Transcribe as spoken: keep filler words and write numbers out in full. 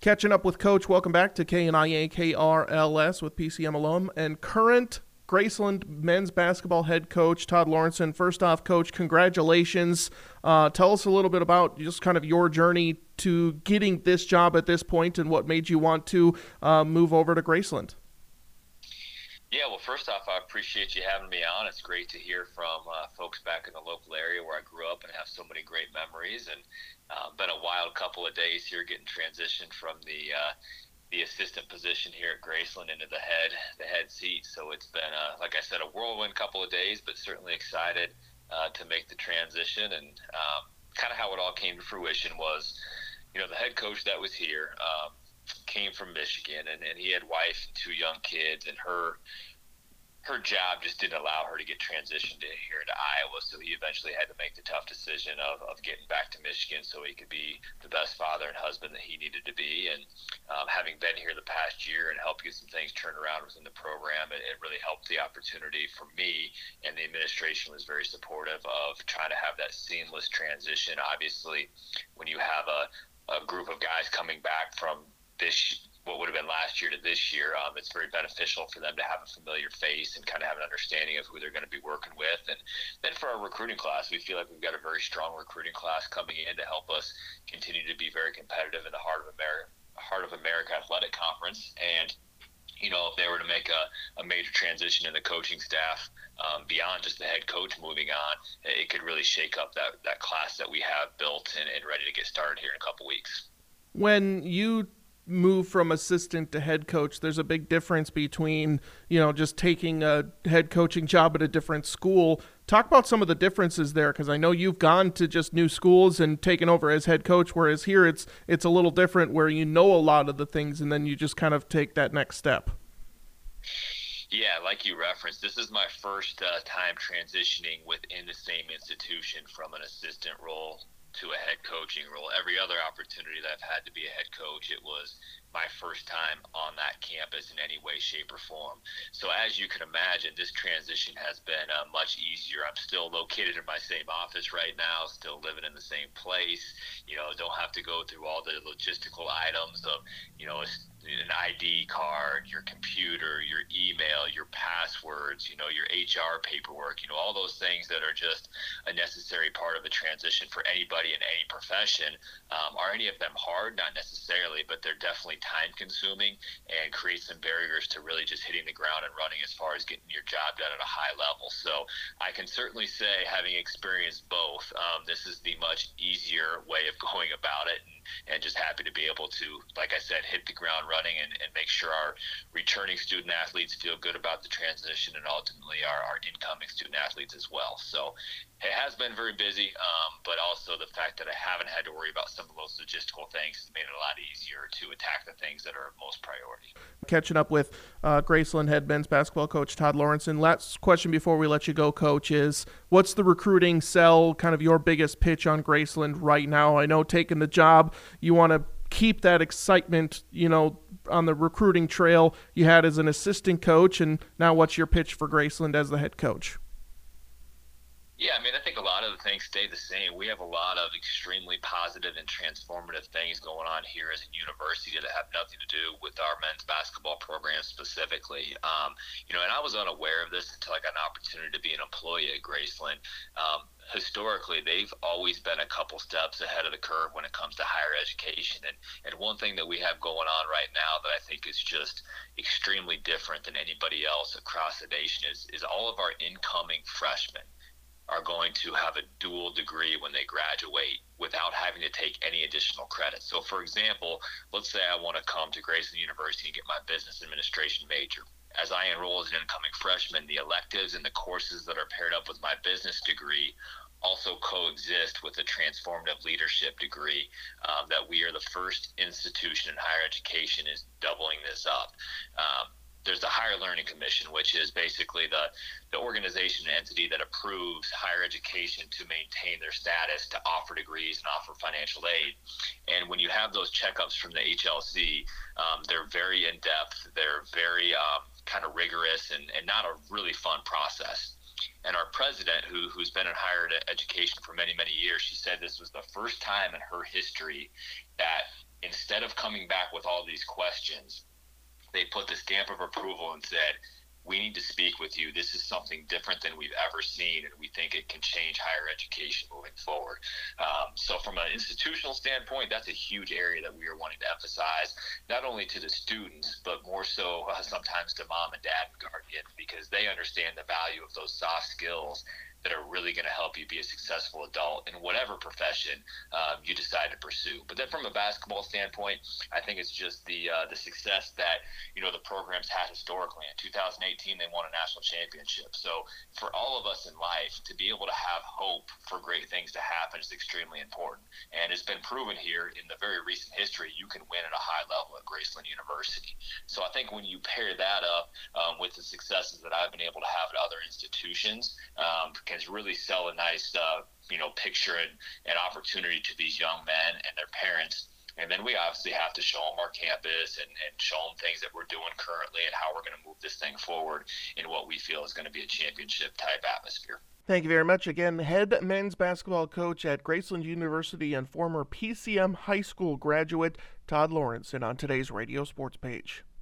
Catching up with Coach. Welcome back to K N I A K R L S with P C M alum and current Graceland men's basketball head coach Todd Lawrenson. First off, Coach, congratulations. Uh, tell us a little bit about just kind of your journey to getting this job at this point and what made you want to uh, move over to Graceland. Yeah, well, first off, I appreciate you having me on. It's great to hear from uh, folks back in the local area where I grew up and have so many great memories. And uh, been a wild couple of days here getting transitioned from the uh, the assistant position here at Graceland into the head the head seat. So it's been, uh, like I said, a whirlwind couple of days, but certainly excited uh, to make the transition. And um, kind of how it all came to fruition was, you know, the head coach that was here um, came from Michigan, and, and he had wife and two young kids, and her her job just didn't allow her to get transitioned to here to Iowa. So he eventually had to make the tough decision of, of getting back to Michigan so he could be the best father and husband that he needed to be. And um, having been here the past year and helped get some things turned around within the program, it, it really helped the opportunity for me. And the administration was very supportive of trying to have that seamless transition. Obviously, when you have a, a group of guys coming back from this what would have been last year to this year, um, it's very beneficial for them to have a familiar face and kind of have an understanding of who they're going to be working with. And then for our recruiting class, we feel like we've got a very strong recruiting class coming in to help us continue to be very competitive in the Heart of America, Heart of America Athletic Conference. And you know, if they were to make a, a major transition in the coaching staff um, beyond just the head coach moving on, it could really shake up that, that class that we have built and, and ready to get started here in a couple weeks. When you move from assistant to head coach, there's a big difference between, you know, just taking a head coaching job at a different school. Talk about some of the differences there, because I know you've gone to just new schools and taken over as head coach, whereas here it's it's a little different where you know a lot of the things and then you just kind of take that next step. Yeah, like you referenced, this is my first uh, time transitioning within the same institution from an assistant role to a head coaching role. Every other opportunity that I've had to be a head coach, it was my first time on that campus in any way, shape, or form. So as you can imagine, this transition has been uh, much easier. I'm still located in my same office right now, still living in the same place. You know, don't have to go through all the logistical items of, you know, a an I D card, your computer, your email, your passwords, you know, your H R paperwork, you know, all those things that are just a necessary part of a transition for anybody in any profession. Um, are any of them hard? Not necessarily, but they're definitely time consuming and create some barriers to really just hitting the ground and running as far as getting your job done at a high level. So I can certainly say, having experienced both, um, this is the much easier way of going about it. And, and just happy to be able to, like I said, hit the ground running and, and make sure our returning student athletes feel good about the transition, and ultimately our, our incoming student athletes as well. So it has been very busy, um, but also the fact that I haven't had to worry about some of those logistical things has made it a lot easier to attack the things that are most priority. Catching up with uh, Graceland head men's basketball coach Todd Lawrenson. Last question before we let you go, Coach, is what's the recruiting sell, kind of your biggest pitch on Graceland right now? I know taking the job, you want to keep that excitement, you know, on the recruiting trail you had as an assistant coach, and now what's your pitch for Graceland as the head coach? Yeah, I mean, I think a lot of the things stay the same. We have a lot of extremely positive and transformative things going on here as a university that have nothing to do with our men's basketball program specifically. Um, you know, and I was unaware of this until I got an opportunity to be an employee at Graceland. Um, historically, they've always been a couple steps ahead of the curve when it comes to higher education. And, and one thing that we have going on right now that I think is just extremely different than anybody else across the nation is, is all of our incoming freshmen are going to have a dual degree when they graduate without having to take any additional credit. So, for example, let's say I want to come to Graceland University and get my business administration major. As I enroll as an incoming freshman, the electives and the courses that are paired up with my business degree also coexist with a transformative leadership degree. Um, that we are the first institution in higher education is doubling this up. Um, There's the Higher Learning Commission, which is basically the, the organization and entity that approves higher education to maintain their status, to offer degrees and offer financial aid. And when you have those checkups from the H L C, um, they're very in-depth, they're very um, kind of rigorous, and, and not a really fun process. And our president, who, who's been in higher education for many, many years, she said this was the first time in her history that instead of coming back with all these questions, they put the stamp of approval and said, we need to speak with you. This is something different than we've ever seen, and we think it can change higher education moving forward. Um, so from an institutional standpoint, that's a huge area that we are wanting to emphasize, not only to the students, but more so uh, sometimes to mom and dad and guardian, because they understand the value of those soft skills that are really going to help you be a successful adult in whatever profession um, you decide to pursue. But then from a basketball standpoint, I think it's just the uh, the success that, you know, the programs had historically. In two thousand eighteen, they won a national championship. So for all of us in life, to be able to have hope for great things to happen is extremely important. And it's been proven here in the very recent history, you can win at a high level at Graceland University. So I think when you pair that up um, with the successes that I've been able to have at other institutions, um, can really sell a nice, uh, you know, picture and, and opportunity to these young men and their parents. And then we obviously have to show them our campus and, and show them things that we're doing currently and how we're going to move this thing forward in what we feel is going to be a championship type atmosphere. Thank you very much. Again, head men's basketball coach at Graceland University and former P C M high school graduate Todd Lawrenson on today's Radio Sports page.